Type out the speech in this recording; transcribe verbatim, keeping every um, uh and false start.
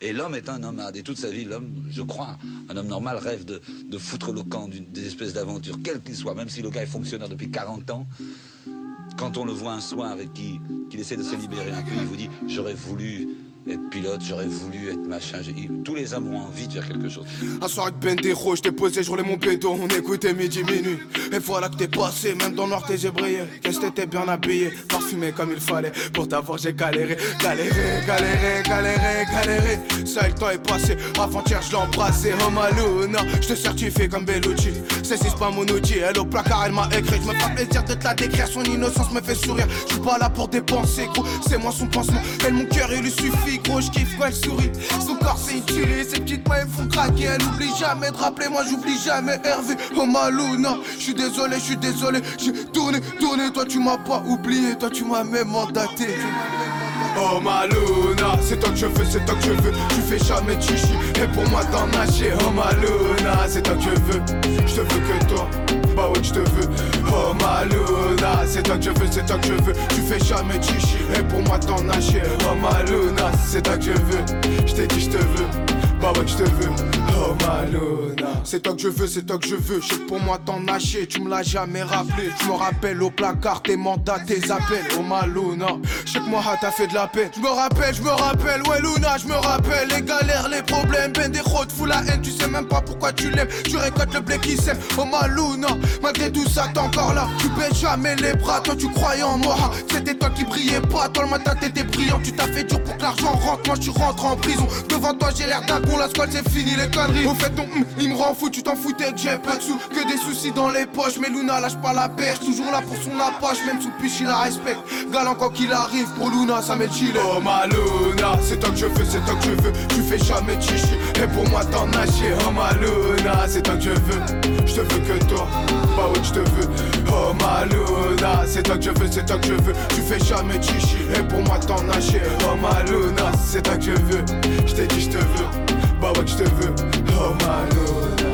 Et l'homme est un nomade. Et toute sa vie, l'homme, je crois, un homme normal rêve de, de foutre le camp d'une des espèces d'aventures, quel qu'il soit, même si le gars est fonctionnaire depuis quarante ans. Quand on le voit un soir et qu'il qu'il essaie de se libérer un peu, il vous dit « j'aurais voulu être pilote, j'aurais voulu être machin ». Tous les hommes ont envie de faire quelque chose. Un soir avec Bendero, j't'ai posé, j'roulais mon pédo, on écoutait midi minuit. Et voilà que t'es passé, même dans le noir t'es brillé. Qu'est-ce que t'étais bien habillé, parfumé comme il fallait. Pour t'avoir j'ai galéré, galéré, galéré, galéré, galéré. Ça le temps est passé, avant-hier je l'ai embrassé. Oh Maluna, j'te certifie comme Bellucci. C'est si c'est pas mon outil, elle au placard elle m'a écrit. Je me fais plaisir de te la décrire, son innocence me fait sourire. Je suis pas là pour dépenser gros, c'est moi son pansement. Elle mon cœur il lui suffit gros, je kiffe quand elle sourit. Son corps c'est une tuerie, ses petites mains elles font craquer. Elle oublie jamais de rappeler, moi j'oublie jamais Hervé. Oh Maluna, je suis désolé, je suis désolé. J'ai tourné, tourné, toi tu m'as pas oublié, toi tu m'as même mandaté. Oh Maluna, c'est toi que je veux, c'est toi que je veux. Tu fais jamais de chichi, et pour moi t'en nager. Oh Maluna, c'est toi que je veux. Je te veux que toi, bah ouais je te veux. Oh Maluna, c'est toi que je veux, c'est toi que je veux. Tu fais jamais de chichi, et pour moi t'en nager. Oh Maluna, c'est toi que je veux. Je t'ai dit je te veux, bah ouais je te veux. Oh Maluna, c'est toi que je veux, c'est toi que je veux. Je sais que pour moi t'en nager, tu me l'as jamais rappelé. Je me rappelle au placard tes mandats, tes appels. Oh Maluna, je sais que moi t'as fait de la peine. Je me rappelle, je me rappelle, ouais Luna, je me rappelle. Les galères, les problèmes, ben des routes, fous la haine. Tu sais même pas pourquoi tu l'aimes, tu récoltes le blé qui sème. Oh Maluna, malgré tout ça t'es encore là. Tu baisses jamais les bras, toi tu croyais en moi. C'était toi qui brillais pas, toi le matin t'étais brillant. Tu t'as fait dur pour que l'argent rentre, moi tu rentres en prison. Devant toi j'ai l'air d'un con, la squale c'est fini les conneries. Au fait ton hum, il me rend fou, tu t'en foutais que j'ai peu de sous. Que des soucis dans les poches, mais Luna lâche pas la perche. Toujours là pour son apache, même sous piche il la respecte. Galant quoi qu'il arrive, pour Luna ça met le chili. Oh Maluna, c'est toi que je veux, c'est toi que je veux. Tu fais jamais de chichi, et pour moi t'en nager. Oh Maluna, c'est toi que je veux. Je te veux que toi, bah ouais je te veux. Oh Maluna, c'est toi que je veux, c'est toi que je veux. Tu fais jamais de chichi, et pour moi t'en nager. Oh Maluna, c'est toi que je veux. Je t'ai dit je te veux, bah ouais que je te veux. Oh Maluna.